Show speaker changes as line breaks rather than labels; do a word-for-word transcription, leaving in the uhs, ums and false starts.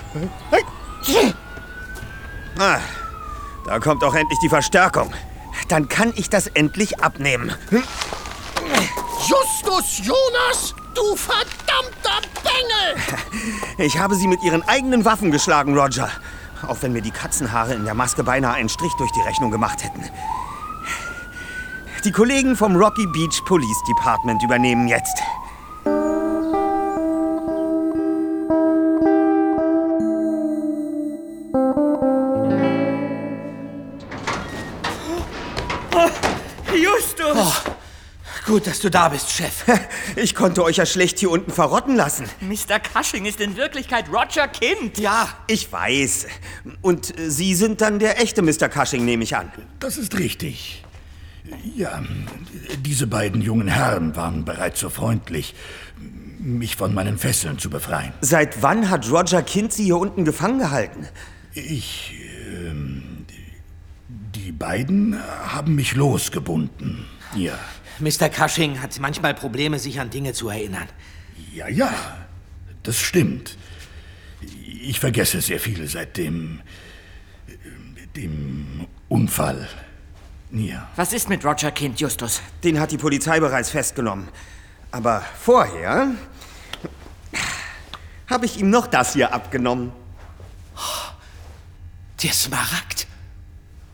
Ah, da kommt auch endlich die Verstärkung. Dann kann ich das endlich abnehmen.
Justus Jonas, du verdammter Bengel!
Ich habe sie mit ihren eigenen Waffen geschlagen, Roger. Auch wenn mir die Katzenhaare in der Maske beinahe einen Strich durch die Rechnung gemacht hätten. Die Kollegen vom Rocky Beach Police Department übernehmen jetzt.
Justus!
Oh, gut, dass du da bist, Chef.
Ich konnte euch ja schlecht hier unten verrotten lassen.
Mister Cushing ist in Wirklichkeit Roger Kint.
Ja.
Ich weiß. Und äh, Sie sind dann der echte Mister Cushing, nehme ich an.
Das ist richtig. Ja, diese beiden jungen Herren waren bereits so freundlich, mich von meinen Fesseln zu befreien.
Seit wann hat Roger Kint Sie hier unten gefangen gehalten?
Ich, ähm, die beiden haben mich losgebunden. Ja.
Mister Cushing hat manchmal Probleme, sich an Dinge zu erinnern.
Ja, ja, das stimmt. Ich vergesse sehr viel seit dem, dem Unfall. Ja.
Was ist mit Roger Kint, Justus?
Den hat die Polizei bereits festgenommen. Aber vorher habe ich ihm noch das hier abgenommen.
Der Smaragd.